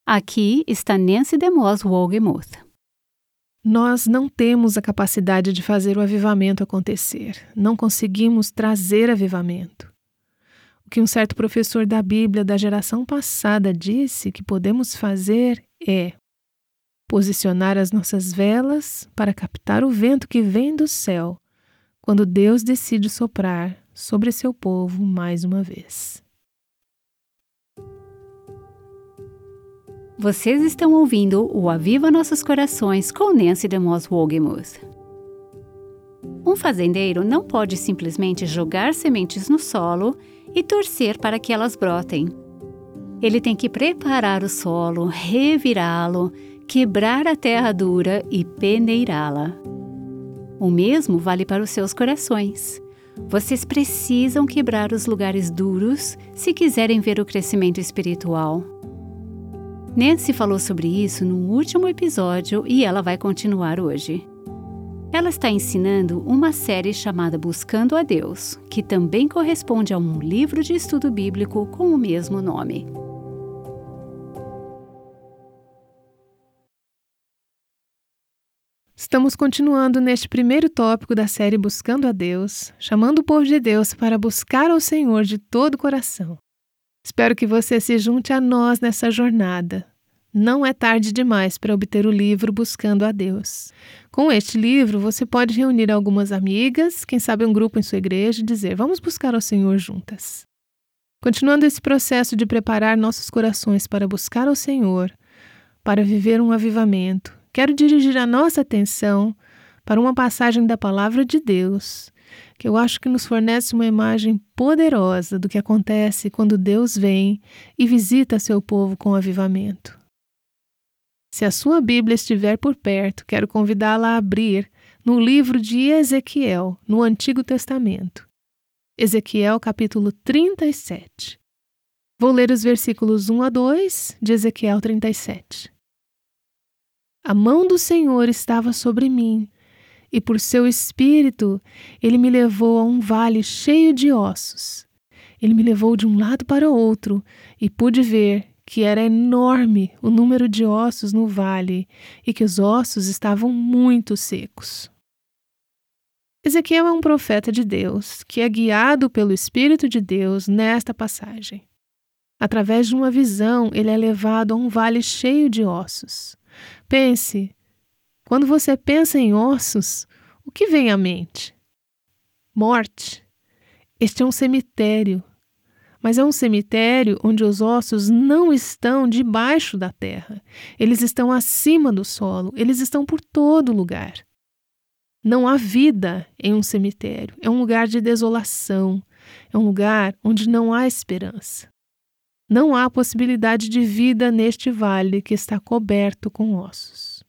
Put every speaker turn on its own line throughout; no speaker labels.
Aqui está Nancy DeMoss Wolgemuth.
Nós não temos a capacidade de fazer o avivamento acontecer. Não conseguimos trazer avivamento. O que um certo professor da Bíblia da geração passada disse que podemos fazer é posicionar as nossas velas para captar o vento que vem do céu quando Deus decide soprar sobre seu povo mais uma vez.
Vocês estão ouvindo o Aviva Nossos Corações com Nancy DeMoss Wolgemuth. Um fazendeiro não pode simplesmente jogar sementes no solo e torcer para que elas brotem. Ele tem que preparar o solo, revirá-lo, quebrar a terra dura e peneirá-la. O mesmo vale para os seus corações. Vocês precisam quebrar os lugares duros se quiserem ver o crescimento espiritual. Nancy falou sobre isso no último episódio e ela vai continuar hoje. Ela está ensinando uma série chamada Buscando a Deus, que também corresponde a um livro de estudo bíblico com o mesmo nome.
Estamos continuando neste primeiro tópico da série Buscando a Deus, chamando o povo de Deus para buscar ao Senhor de todo o coração. Espero que você se junte a nós nessa jornada. Não é tarde demais para obter o livro Buscando a Deus. Com este livro, você pode reunir algumas amigas, quem sabe um grupo em sua igreja, e dizer: vamos buscar ao Senhor juntas. Continuando esse processo de preparar nossos corações para buscar ao Senhor, para viver um avivamento, quero dirigir a nossa atenção para uma passagem da Palavra de Deus, que eu acho que nos fornece uma imagem poderosa do que acontece quando Deus vem e visita seu povo com avivamento. Se a sua Bíblia estiver por perto, quero convidá-la a abrir no livro de Ezequiel, no Antigo Testamento. Ezequiel, capítulo 37. Vou ler os versículos 1 a 2 de Ezequiel 37. A mão do Senhor estava sobre mim, e por seu espírito ele me levou a um vale cheio de ossos. Ele me levou de um lado para o outro, e pude ver que era enorme o número de ossos no vale e que os ossos estavam muito secos. Ezequiel é um profeta de Deus que é guiado pelo Espírito de Deus nesta passagem. Através de uma visão, ele é levado a um vale cheio de ossos. Pense, quando você pensa em ossos, o que vem à mente? Morte. Este é um cemitério. Mas é um cemitério onde os ossos não estão debaixo da terra. Eles estão acima do solo, eles estão por todo lugar. Não há vida em um cemitério, é um lugar de desolação, é um lugar onde não há esperança. Não há possibilidade de vida neste vale que está coberto com ossos.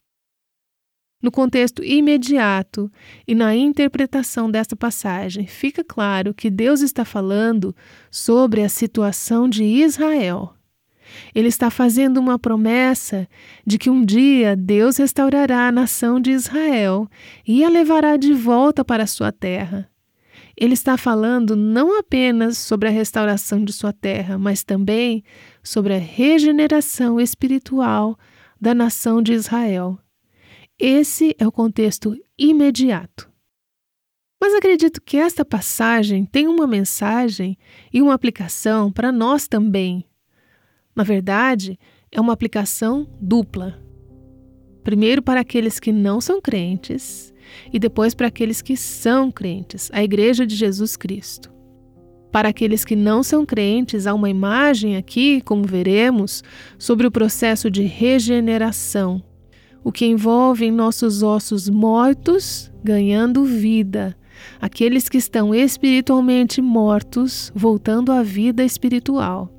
No contexto imediato e na interpretação desta passagem, fica claro que Deus está falando sobre a situação de Israel. Ele está fazendo uma promessa de que um dia Deus restaurará a nação de Israel e a levará de volta para a sua terra. Ele está falando não apenas sobre a restauração de sua terra, mas também sobre a regeneração espiritual da nação de Israel. Esse é o contexto imediato. Mas acredito que esta passagem tem uma mensagem e uma aplicação para nós também. Na verdade, é uma aplicação dupla. Primeiro para aqueles que não são crentes e depois para aqueles que são crentes, a Igreja de Jesus Cristo. Para aqueles que não são crentes, há uma imagem aqui, como veremos, sobre o processo de regeneração, o que envolve nossos ossos mortos ganhando vida, aqueles que estão espiritualmente mortos voltando à vida espiritual.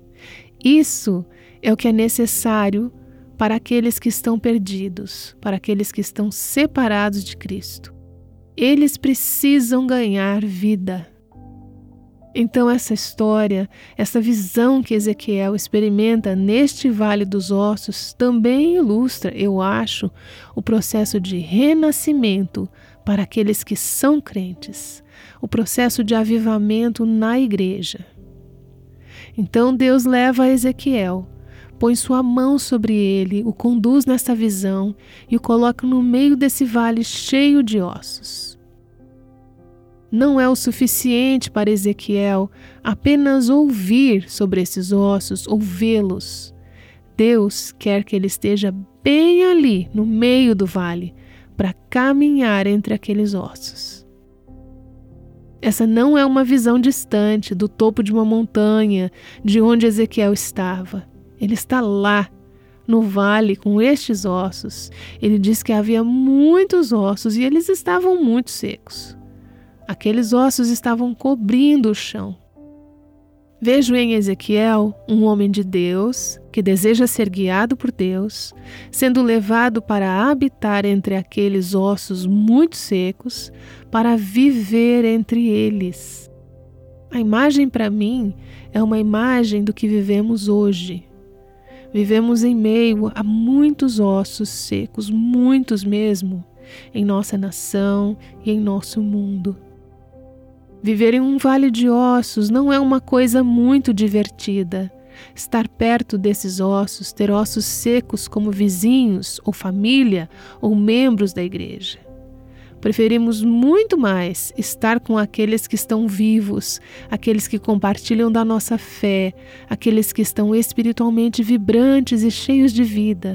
Isso é o que é necessário para aqueles que estão perdidos, para aqueles que estão separados de Cristo. Eles precisam ganhar vida. Então essa história, essa visão que Ezequiel experimenta neste Vale dos Ossos também ilustra, eu acho, o processo de renascimento para aqueles que são crentes, o processo de avivamento na igreja. Então Deus leva Ezequiel põe sua mão sobre ele, o conduz nessa visão e o coloca no meio desse vale cheio de ossos. Não é o suficiente para Ezequiel apenas ouvir sobre esses ossos ou vê-los. Deus quer que ele esteja bem ali, no meio do vale, para caminhar entre aqueles ossos. Essa não é uma visão distante, do topo de uma montanha, de onde Ezequiel estava. Ele está lá, no vale, com estes ossos. Ele diz que havia muitos ossos e eles estavam muito secos. Aqueles ossos estavam cobrindo o chão. Vejo em Ezequiel um homem de Deus, que deseja ser guiado por Deus, sendo levado para habitar entre aqueles ossos muito secos, para viver entre eles. A imagem para mim é uma imagem do que vivemos hoje. Vivemos em meio a muitos ossos secos, muitos mesmo, em nossa nação e em nosso mundo. Viver em um vale de ossos não é uma coisa muito divertida. Estar perto desses ossos, ter ossos secos como vizinhos, ou família, ou membros da igreja. Preferimos muito mais estar com aqueles que estão vivos, aqueles que compartilham da nossa fé, aqueles que estão espiritualmente vibrantes e cheios de vida.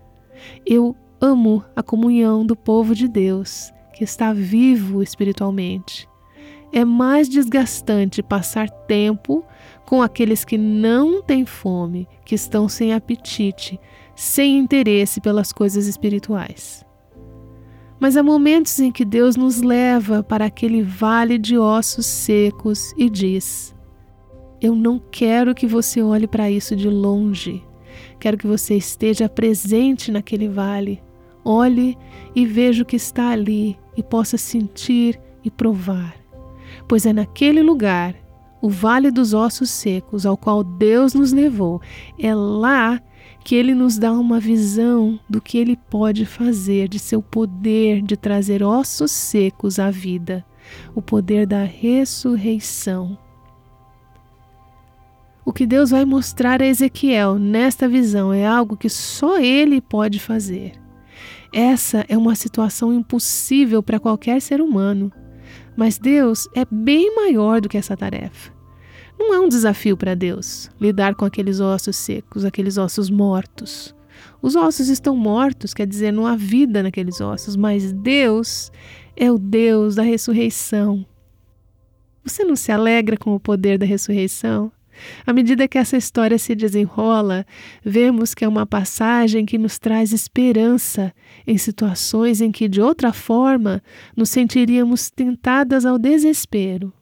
Eu amo a comunhão do povo de Deus, que está vivo espiritualmente. É mais desgastante passar tempo com aqueles que não têm fome, que estão sem apetite, sem interesse pelas coisas espirituais. Mas há momentos em que Deus nos leva para aquele vale de ossos secos e diz: eu não quero que você olhe para isso de longe. Quero que você esteja presente naquele vale. Olhe e veja o que está ali e possa sentir e provar. Pois é naquele lugar, o Vale dos Ossos Secos, ao qual Deus nos levou, é lá que Ele nos dá uma visão do que Ele pode fazer, de seu poder de trazer ossos secos à vida, o poder da ressurreição. O que Deus vai mostrar a Ezequiel nesta visão é algo que só Ele pode fazer. Essa é uma situação impossível para qualquer ser humano. Mas Deus é bem maior do que essa tarefa. Não é um desafio para Deus lidar com aqueles ossos secos, aqueles ossos mortos. Os ossos estão mortos, quer dizer, não há vida naqueles ossos, mas Deus é o Deus da ressurreição. Você não se alegra com o poder da ressurreição? À medida que essa história se desenrola, vemos que é uma passagem que nos traz esperança em situações em que, de outra forma, nos sentiríamos tentadas ao desespero.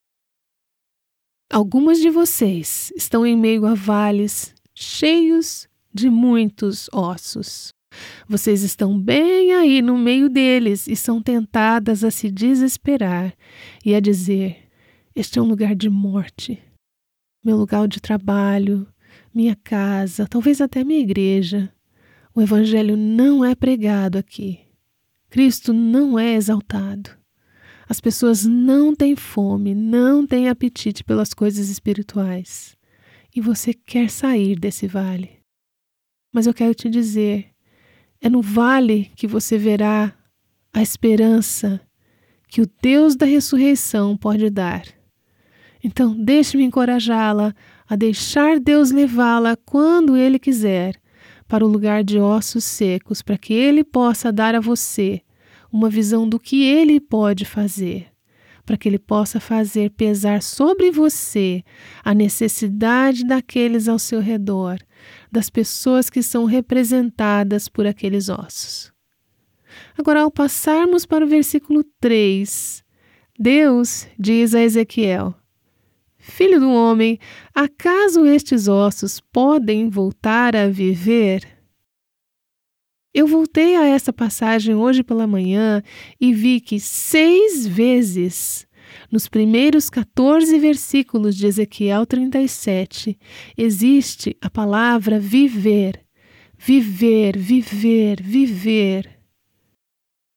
Algumas de vocês estão em meio a vales cheios de muitos ossos. Vocês estão bem aí no meio deles e são tentadas a se desesperar e a dizer: este é um lugar de morte. Meu lugar de trabalho, minha casa, talvez até minha igreja. O Evangelho não é pregado aqui. Cristo não é exaltado. As pessoas não têm fome, não têm apetite pelas coisas espirituais. E você quer sair desse vale. Mas eu quero te dizer, é no vale que você verá a esperança que o Deus da ressurreição pode dar. Então, deixe-me encorajá-la a deixar Deus levá-la quando Ele quiser para o lugar de ossos secos, para que Ele possa dar a você uma visão do que Ele pode fazer, para que Ele possa fazer pesar sobre você a necessidade daqueles ao seu redor, das pessoas que são representadas por aqueles ossos. Agora, ao passarmos para o versículo 3, Deus diz a Ezequiel: Filho do homem, acaso estes ossos podem voltar a viver? Eu voltei a essa passagem hoje pela manhã e vi que 6 vezes, nos primeiros 14 versículos de Ezequiel 37, existe a palavra viver, viver, viver, viver.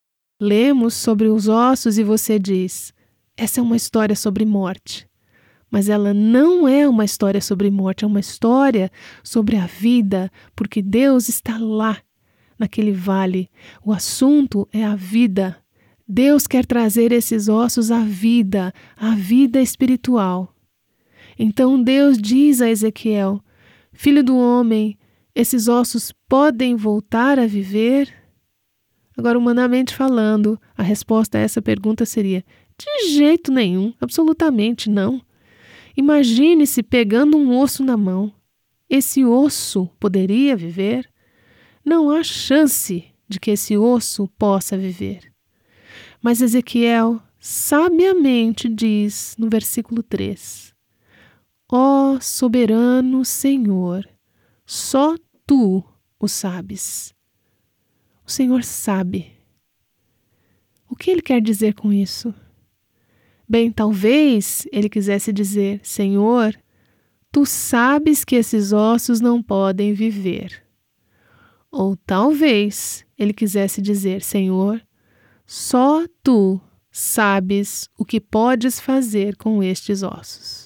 Lemos sobre os ossos e você diz: essa é uma história sobre morte. Mas ela não é uma história sobre morte, é uma história sobre a vida, porque Deus está lá, naquele vale. O assunto é a vida. Deus quer trazer esses ossos à vida espiritual. Então Deus diz a Ezequiel: Filho do homem, esses ossos podem voltar a viver? Agora, humanamente falando, a resposta a essa pergunta seria: de jeito nenhum, absolutamente não. Imagine-se pegando um osso na mão. Esse osso poderia viver? Não há chance de que esse osso possa viver. Mas Ezequiel sabiamente diz no versículo 3: Ó soberano Senhor, só tu o sabes. O Senhor sabe. O que ele quer dizer com isso? Bem, talvez ele quisesse dizer: Senhor, tu sabes que esses ossos não podem viver. Ou talvez ele quisesse dizer: Senhor, só tu sabes o que podes fazer com estes ossos.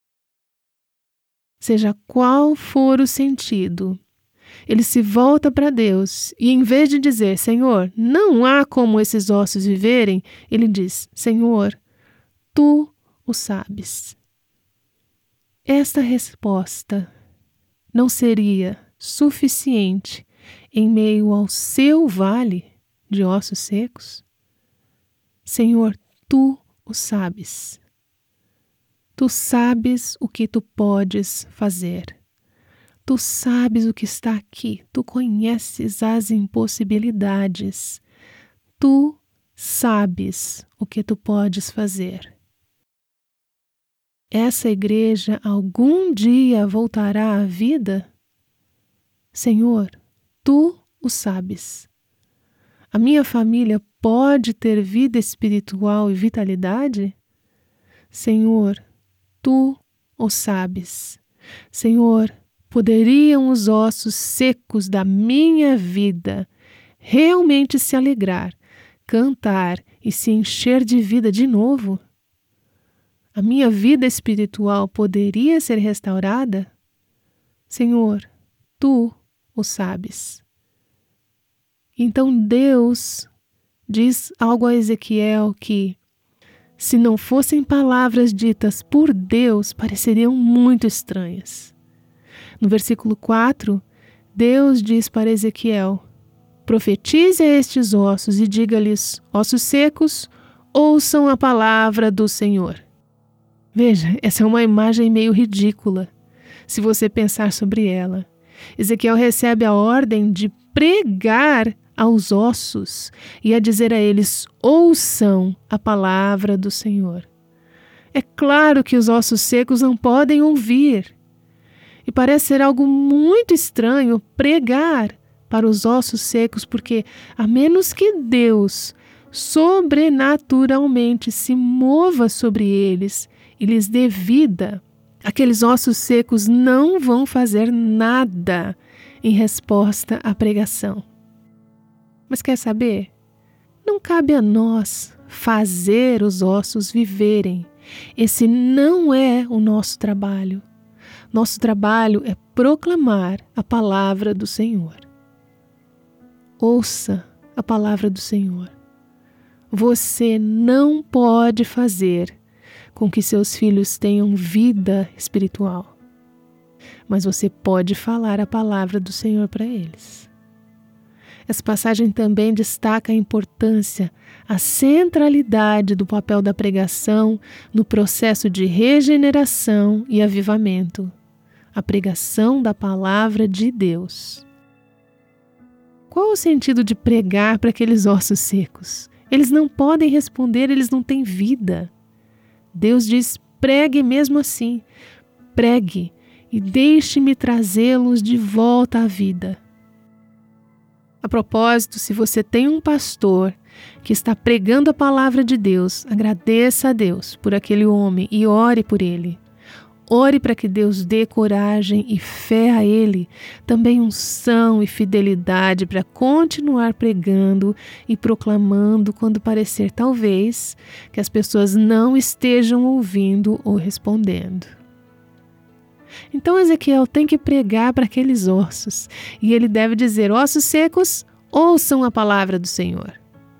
Seja qual for o sentido, ele se volta para Deus e, em vez de dizer: Senhor, não há como esses ossos viverem, ele diz: Senhor, tu o sabes. Esta resposta não seria suficiente em meio ao seu vale de ossos secos? Senhor, tu o sabes. Tu sabes o que tu podes fazer. Tu sabes o que está aqui. Tu conheces as impossibilidades. Tu sabes o que tu podes fazer. Essa igreja algum dia voltará à vida? Senhor, tu o sabes. A minha família pode ter vida espiritual e vitalidade? Senhor, tu o sabes. Senhor, poderiam os ossos secos da minha vida realmente se alegrar, cantar e se encher de vida de novo? A minha vida espiritual poderia ser restaurada? Senhor, tu o sabes. Então Deus diz algo a Ezequiel que, se não fossem palavras ditas por Deus, pareceriam muito estranhas. No versículo 4, Deus diz para Ezequiel: profetize a estes ossos e diga-lhes: ossos secos, ouçam a palavra do Senhor. Veja, essa é uma imagem meio ridícula, se você pensar sobre ela. Ezequiel recebe a ordem de pregar aos ossos e a dizer a eles: ouçam a palavra do Senhor. É claro que os ossos secos não podem ouvir. E parece ser algo muito estranho pregar para os ossos secos, porque a menos que Deus sobrenaturalmente se mova sobre eles e lhes dê vida, aqueles ossos secos não vão fazer nada em resposta à pregação. Mas quer saber? Não cabe a nós fazer os ossos viverem. Esse não é o nosso trabalho. Nosso trabalho é proclamar a palavra do Senhor. Ouça a palavra do Senhor. Você não pode fazer com que seus filhos tenham vida espiritual, mas você pode falar a palavra do Senhor para eles. Essa passagem também destaca a importância, a centralidade do papel da pregação no processo de regeneração e avivamento. A pregação da palavra de Deus. Qual o sentido de pregar para aqueles ossos secos? Eles não podem responder, eles não têm vida. Deus diz: pregue mesmo assim. Pregue e deixe-me trazê-los de volta à vida. A propósito, se você tem um pastor que está pregando a palavra de Deus, agradeça a Deus por aquele homem e ore por ele. Ore para que Deus dê coragem e fé a Ele, também unção e fidelidade para continuar pregando e proclamando quando parecer talvez que as pessoas não estejam ouvindo ou respondendo. Então Ezequiel tem que pregar para aqueles ossos e ele deve dizer: ossos secos, ouçam a palavra do Senhor.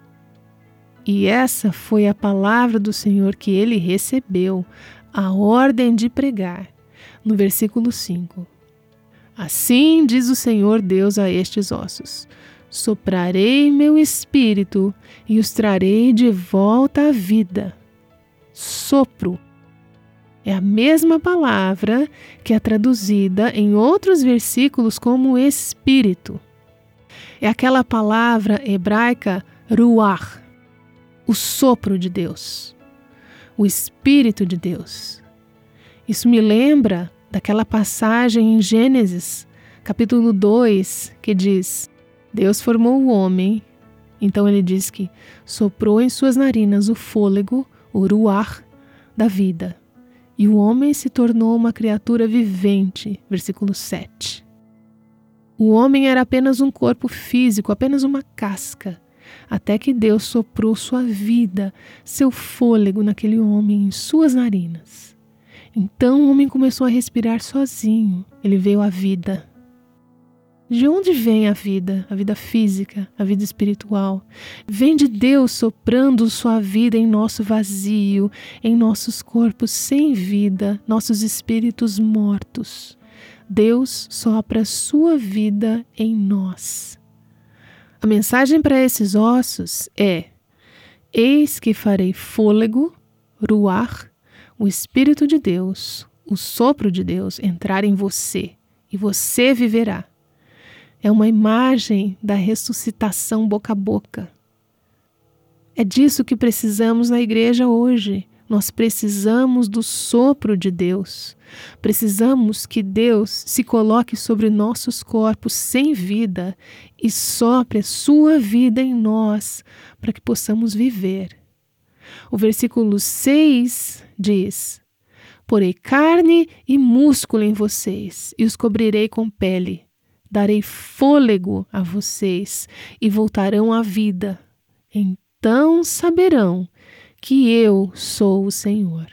E essa foi a palavra do Senhor que ele recebeu, a ordem de pregar, no versículo 5. Assim diz o Senhor Deus a estes ossos: soprarei meu espírito e os trarei de volta à vida. Sopro é a mesma palavra que é traduzida em outros versículos como espírito. É aquela palavra hebraica ruach, o sopro de Deus, o Espírito de Deus. Isso me lembra daquela passagem em Gênesis, capítulo 2, que diz: Deus formou o homem, então ele diz que soprou em suas narinas o fôlego, o ruach, da vida, e o homem se tornou uma criatura vivente, versículo 7. O homem era apenas um corpo físico, apenas uma casca, até que Deus soprou sua vida, seu fôlego naquele homem, em suas narinas. Então o homem começou a respirar sozinho, ele veio à vida. De onde vem a vida física, a vida espiritual? Vem de Deus soprando sua vida em nosso vazio, em nossos corpos sem vida, nossos espíritos mortos. Deus sopra sua vida em nós. A mensagem para esses ossos é: eis que farei fôlego, ruach, o Espírito de Deus, o sopro de Deus entrar em você, e você viverá. É uma imagem da ressuscitação boca a boca. É disso que precisamos na igreja hoje. Nós precisamos do sopro de Deus. Precisamos que Deus se coloque sobre nossos corpos sem vida e sopre a sua vida em nós para que possamos viver. O versículo 6 diz: porei carne e músculo em vocês e os cobrirei com pele. Darei fôlego a vocês e voltarão à vida. Então saberão que eu sou o Senhor.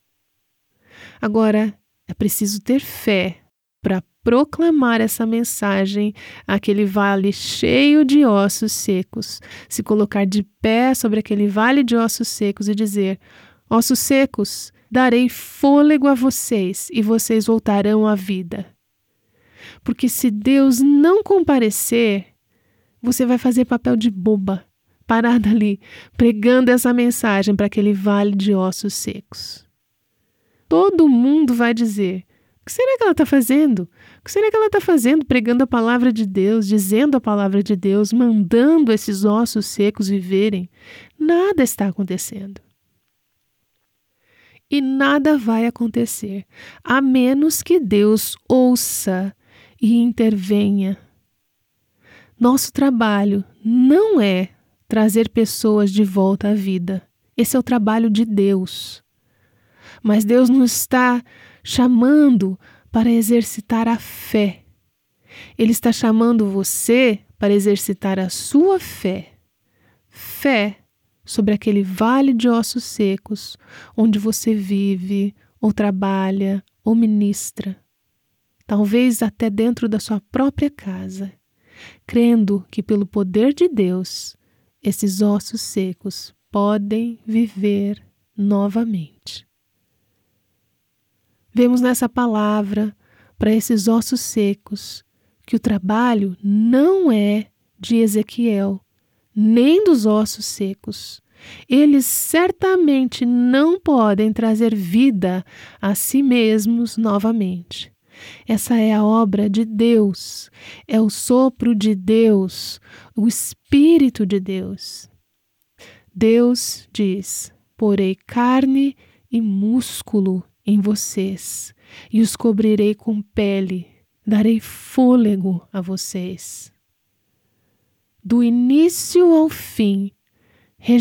Agora, é preciso ter fé para proclamar essa mensagem àquele vale cheio de ossos secos, se colocar de pé sobre aquele vale de ossos secos e dizer: ossos secos, darei fôlego a vocês e vocês voltarão à vida. Porque se Deus não comparecer, você vai fazer papel de boba, parada ali, pregando essa mensagem para aquele vale de ossos secos. Todo mundo vai dizer: o que será que ela está fazendo? O que será que ela está fazendo pregando a palavra de Deus, dizendo a palavra de Deus, mandando esses ossos secos viverem? Nada está acontecendo. E nada vai acontecer, a menos que Deus ouça e intervenha. Nosso trabalho não é trazer pessoas de volta à vida. Esse é o trabalho de Deus. Mas Deus nos está chamando para exercitar a fé. Ele está chamando você para exercitar a sua fé. Fé sobre aquele vale de ossos secos, onde você vive, ou trabalha, ou ministra. Talvez até dentro da sua própria casa, crendo que pelo poder de Deus, esses ossos secos podem viver novamente. Vemos nessa palavra, para esses ossos secos, que o trabalho não é de Ezequiel, nem dos ossos secos. Eles certamente não podem trazer vida a si mesmos novamente. Essa é a obra de Deus, é o sopro de Deus, o Espírito de Deus. Deus diz: porei carne e músculo em vocês e os cobrirei com pele, darei fôlego a vocês. Do início ao fim,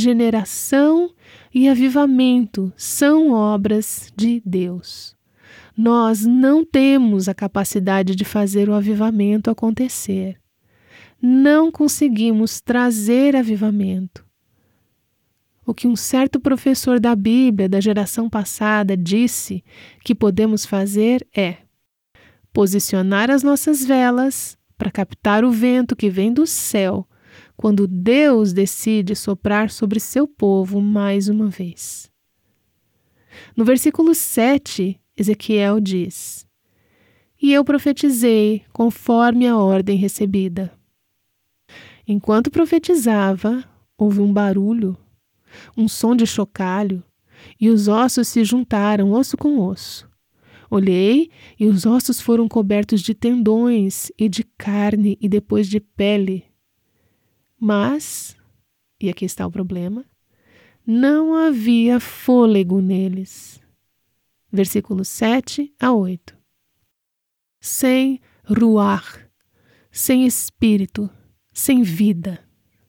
regeneração e avivamento são obras de Deus. Nós não temos a capacidade de fazer o avivamento acontecer. Não conseguimos trazer avivamento. O que um certo professor da Bíblia da geração passada disse que podemos fazer é posicionar as nossas velas para captar o vento que vem do céu quando Deus decide soprar sobre seu povo mais uma vez. No versículo 7, Ezequiel diz: E eu profetizei conforme a ordem recebida. Enquanto profetizava, houve um barulho, um som de chocalho, e os ossos se juntaram, osso com osso. Olhei, e os ossos foram cobertos de tendões e de carne e depois de pele. Mas, e aqui está o problema, não havia fôlego neles. Versículos 7 a 8. Sem ruach, sem espírito, sem vida.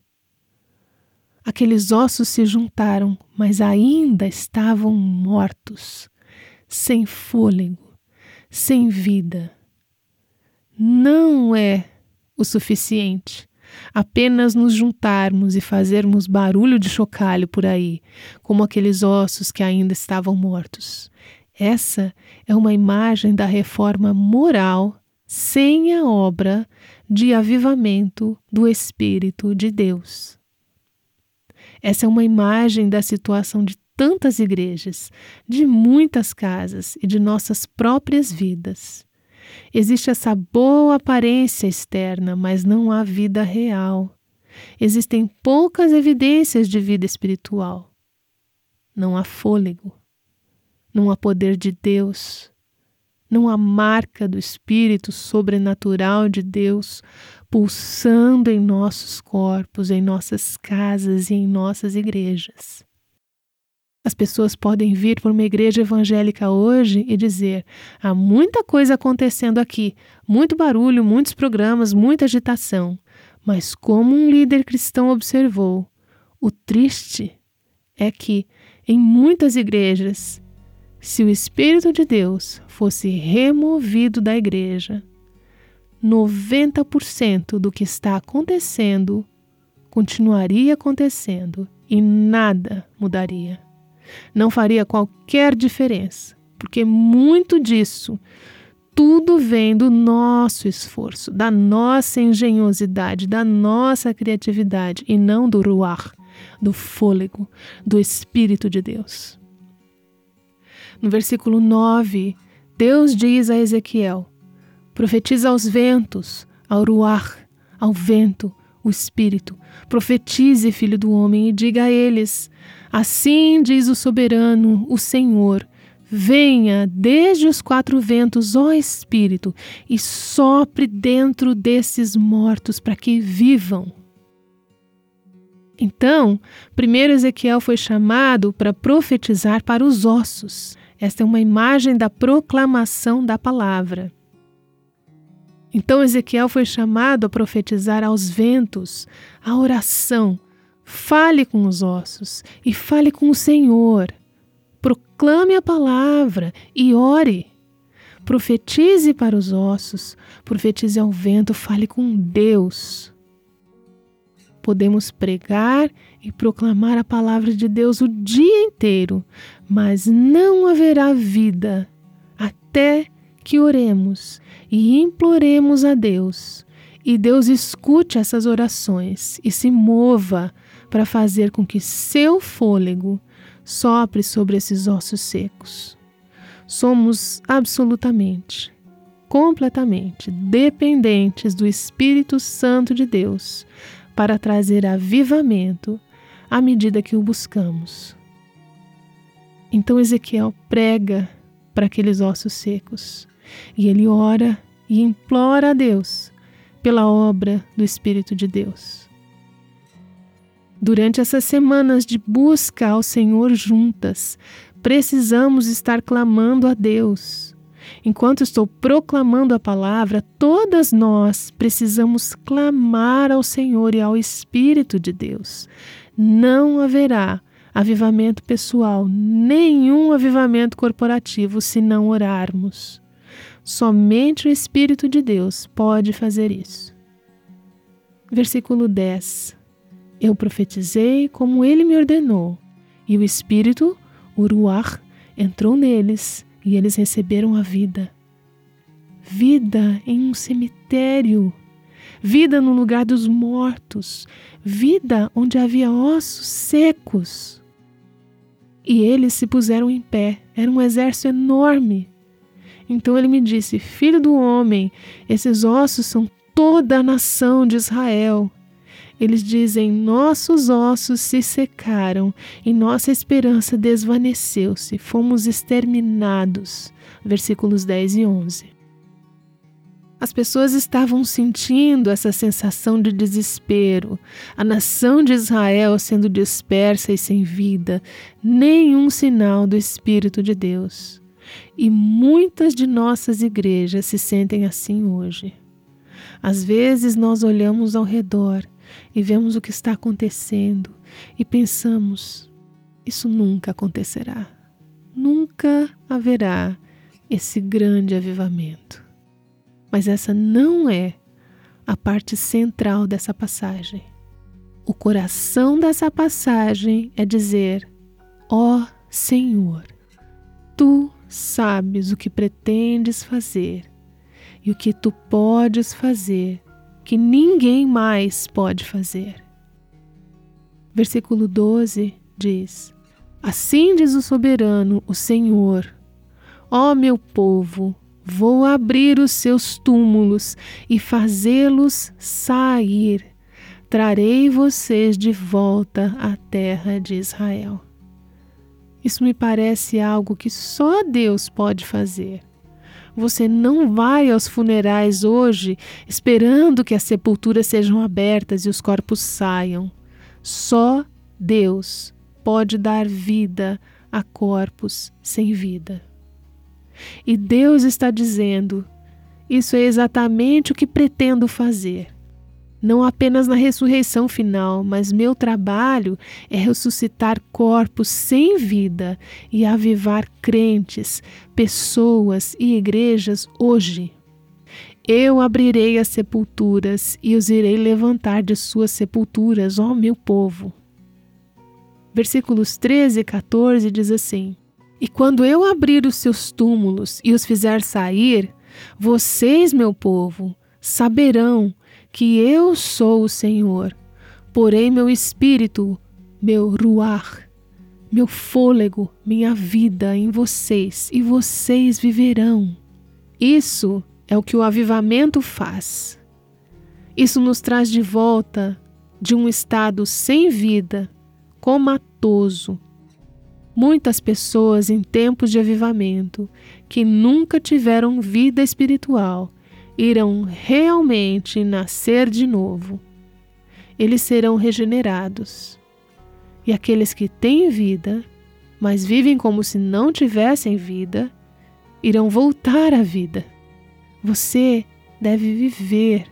Aqueles ossos se juntaram, mas ainda estavam mortos, sem fôlego, sem vida. Não é o suficiente apenas nos juntarmos e fazermos barulho de chocalho por aí, como aqueles ossos que ainda estavam mortos. Essa é uma imagem da reforma moral sem a obra de avivamento do Espírito de Deus. Essa é uma imagem da situação de tantas igrejas, de muitas casas e de nossas próprias vidas. Existe essa boa aparência externa, mas não há vida real. Existem poucas evidências de vida espiritual. Não há fôlego. Não há poder de Deus. Não há marca do Espírito sobrenatural de Deus pulsando em nossos corpos, em nossas casas e em nossas igrejas. As pessoas podem vir para uma igreja evangélica hoje e dizer: há muita coisa acontecendo aqui, muito barulho, muitos programas, muita agitação. Mas como um líder cristão observou, o triste é que em muitas igrejas, se o Espírito de Deus fosse removido da igreja, 90% do que está acontecendo continuaria acontecendo e nada mudaria. Não faria qualquer diferença, porque muito disso, tudo vem do nosso esforço, da nossa engenhosidade, da nossa criatividade e não do ruach, do fôlego, do Espírito de Deus. No versículo 9, Deus diz a Ezequiel: profetiza aos ventos, ao ruach, ao vento, o Espírito. Profetize, filho do homem, e diga a eles: assim diz o soberano, o Senhor, venha desde os 4 ventos, ó Espírito, e sopre dentro desses mortos para que vivam. Então, primeiro Ezequiel foi chamado para profetizar para os ossos. Esta é uma imagem da proclamação da palavra. Então Ezequiel foi chamado a profetizar aos ventos, a oração. Fale com os ossos e fale com o Senhor. Proclame a palavra e ore. Profetize para os ossos, profetize ao vento, fale com Deus. Podemos pregar e proclamar a palavra de Deus o dia inteiro, mas não haverá vida até que oremos e imploremos a Deus, e Deus escute essas orações e se mova para fazer com que seu fôlego sopre sobre esses ossos secos. Somos absolutamente, completamente dependentes do Espírito Santo de Deus para trazer avivamento à medida que o buscamos. Então Ezequiel prega para aqueles ossos secos e ele ora e implora a Deus pela obra do Espírito de Deus. Durante essas semanas de busca ao Senhor juntas, precisamos estar clamando a Deus. Enquanto estou proclamando a palavra, todas nós precisamos clamar ao Senhor e ao Espírito de Deus. Não haverá avivamento pessoal, nenhum avivamento corporativo se não orarmos. Somente o Espírito de Deus pode fazer isso. Versículo 10. Eu profetizei como ele me ordenou, e o Espírito, o Ruach, entrou neles, e eles receberam a vida. Vida em um cemitério, vida no lugar dos mortos, vida onde havia ossos secos. E eles se puseram em pé, era um exército enorme. Então ele me disse: filho do homem, esses ossos são toda a nação de Israel. Eles dizem: nossos ossos se secaram e nossa esperança desvaneceu-se, fomos exterminados. Versículos 10 e 11. As pessoas estavam sentindo essa sensação de desespero, a nação de Israel sendo dispersa e sem vida, nenhum sinal do Espírito de Deus. E muitas de nossas igrejas se sentem assim hoje. Às vezes nós olhamos ao redor e vemos o que está acontecendo e pensamos: isso nunca acontecerá, nunca haverá esse grande avivamento. Mas essa não é a parte central dessa passagem. O coração dessa passagem é dizer: ó Senhor, Tu sabes o que pretendes fazer e o que Tu podes fazer, que ninguém mais pode fazer. Versículo 12 diz: assim diz o soberano, o Senhor: ó meu povo, vou abrir os seus túmulos e fazê-los sair. Trarei vocês de volta à terra de Israel. Isso me parece algo que só Deus pode fazer. Você não vai aos funerais hoje esperando que as sepulturas sejam abertas e os corpos saiam. Só Deus pode dar vida a corpos sem vida. E Deus está dizendo: isso é exatamente o que pretendo fazer. Não apenas na ressurreição final, mas meu trabalho é ressuscitar corpos sem vida e avivar crentes, pessoas e igrejas hoje. Eu abrirei as sepulturas e os irei levantar de suas sepulturas, ó meu povo. Versículos 13 e 14 diz assim: e quando eu abrir os seus túmulos e os fizer sair, vocês, meu povo, saberão que eu sou o Senhor. Porém meu espírito, meu ruach, meu fôlego, minha vida em vocês, e vocês viverão. Isso é o que o avivamento faz. Isso nos traz de volta de um estado sem vida, comatoso. Muitas pessoas em tempos de avivamento que nunca tiveram vida espiritual irão realmente nascer de novo. Eles serão regenerados. E aqueles que têm vida, mas vivem como se não tivessem vida, irão voltar à vida. Você deve viver.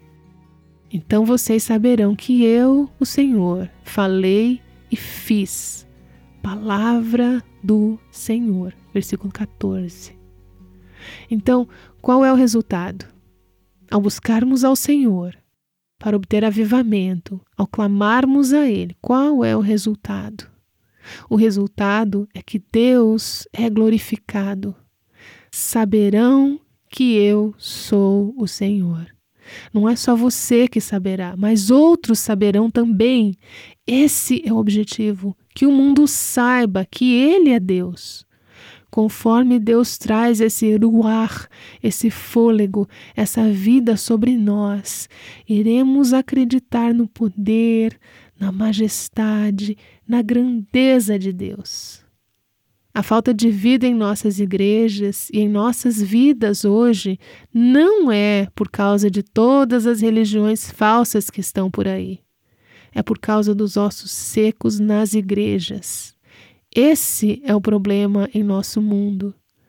Então vocês saberão que eu, o Senhor, falei e fiz. Palavra do Senhor. Versículo 14. Então, qual é o resultado? Ao buscarmos ao Senhor para obter avivamento, ao clamarmos a Ele, qual é o resultado? O resultado é que Deus é glorificado. Saberão que eu sou o Senhor. Não é só você que saberá, mas outros saberão também. Esse é o objetivo, que o mundo saiba que Ele é Deus. Conforme Deus traz esse ruach, esse fôlego, essa vida sobre nós, iremos acreditar no poder, na majestade, na grandeza de Deus. A falta de vida em nossas igrejas e em nossas vidas hoje não é por causa de todas as religiões falsas que estão por aí. É por causa dos ossos secos nas igrejas. Esse é o problema em nosso mundo.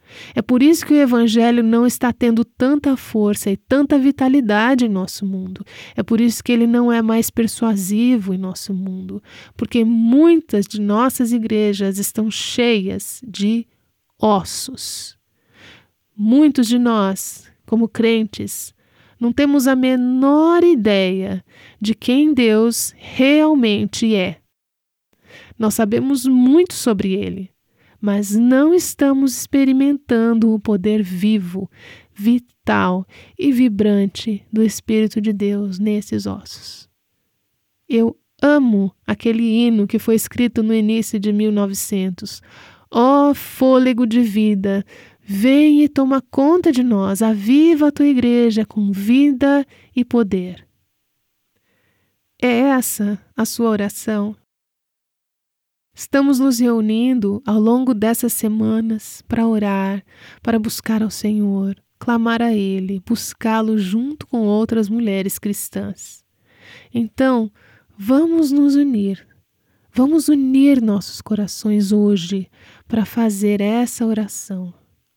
É por isso que o Evangelho não está tendo tanta força e tanta vitalidade em nosso mundo. É por isso que ele não é mais persuasivo em nosso mundo. Porque muitas de nossas igrejas estão cheias de ossos. Muitos de nós, como crentes, não temos a menor ideia de quem Deus realmente é. Nós sabemos muito sobre Ele, mas não estamos experimentando o poder vivo, vital e vibrante do Espírito de Deus nesses ossos. Eu amo aquele hino que foi escrito no início de 1900. Ó fôlego de vida, vem e toma conta de nós, aviva a tua igreja com vida e poder. É essa a sua oração? Estamos nos reunindo ao longo dessas semanas para orar, para buscar ao Senhor, clamar a Ele, buscá-lo junto com outras mulheres cristãs. Então, vamos nos unir. Vamos unir nossos corações hoje para fazer essa oração.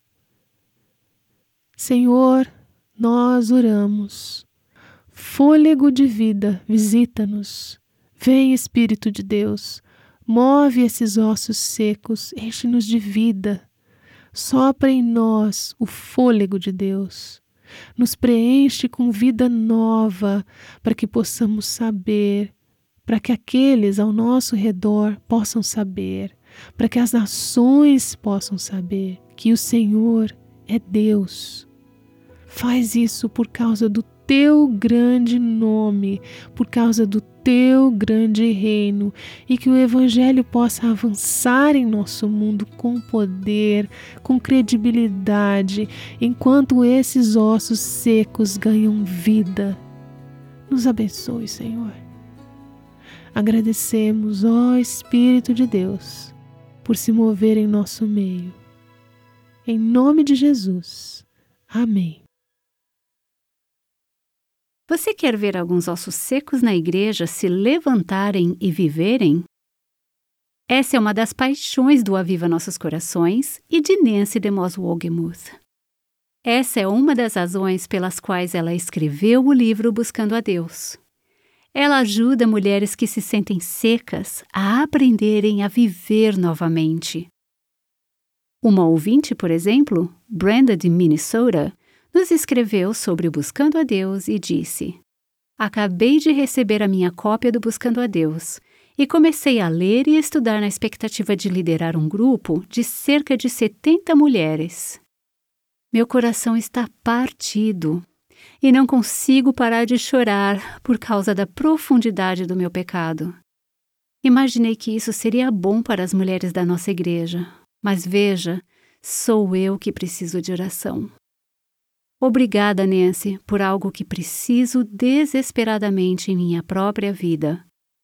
Senhor, nós oramos. Fôlego de vida, visita-nos. Vem, Espírito de Deus, move esses ossos secos, enche-nos de vida. Sopra em nós o fôlego de Deus. Nos preenche com vida nova para que possamos saber, para que aqueles ao nosso redor possam saber, para que as nações possam saber que o Senhor é Deus. Faz isso por causa do teu grande nome, por causa do teu grande reino, e que o Evangelho possa avançar em nosso mundo com poder, com credibilidade, enquanto esses ossos secos ganham vida. Nos abençoe, Senhor. Agradecemos, ó Espírito de Deus, por se mover em nosso meio. Em nome de Jesus. Amém.
Você quer ver alguns ossos secos na igreja se levantarem e viverem? Essa é uma das paixões do Aviva Nossos Corações e de Nancy DeMoss Wogemuth. Essa é uma das razões pelas quais ela escreveu o livro Buscando a Deus. Ela ajuda mulheres que se sentem secas a aprenderem a viver novamente. Uma ouvinte, por exemplo, Brenda de Minnesota, nos escreveu sobre o Buscando a Deus e disse: acabei de receber a minha cópia do Buscando a Deus e comecei a ler e estudar na expectativa de liderar um grupo de cerca de 70 mulheres. Meu coração está partido e não consigo parar de chorar por causa da profundidade do meu pecado. Imaginei que isso seria bom para as mulheres da nossa igreja, mas veja, sou eu que preciso de oração. Obrigada, Nancy, por algo que preciso desesperadamente em minha própria vida.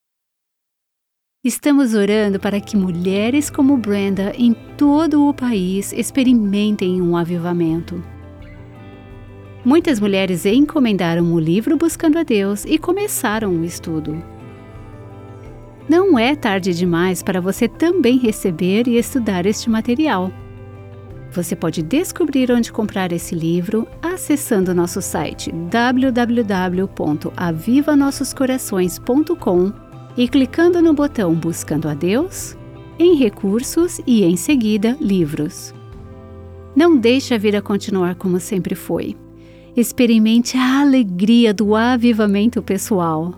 Estamos orando para que mulheres como Brenda em todo o país experimentem um avivamento. Muitas mulheres encomendaram o livro Buscando a Deus e começaram o estudo. Não é tarde demais para você também receber e estudar este material. Você pode descobrir onde comprar esse livro acessando nosso site www.avivanossoscorações.com e clicando no botão Buscando a Deus, em Recursos e, em seguida, Livros. Não deixe a vida continuar como sempre foi. Experimente a alegria do avivamento pessoal.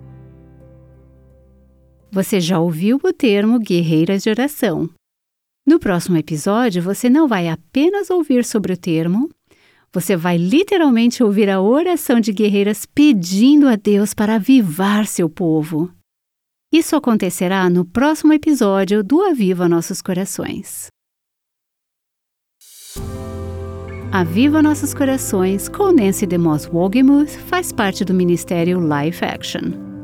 Você já ouviu o termo guerreiras de oração. No próximo episódio, você não vai apenas ouvir sobre o termo, você vai literalmente ouvir a oração de guerreiras pedindo a Deus para avivar seu povo. Isso acontecerá no próximo episódio do Aviva Nossos Corações. Aviva Nossos Corações com Nancy DeMoss Wogemuth faz parte do Ministério Life Action.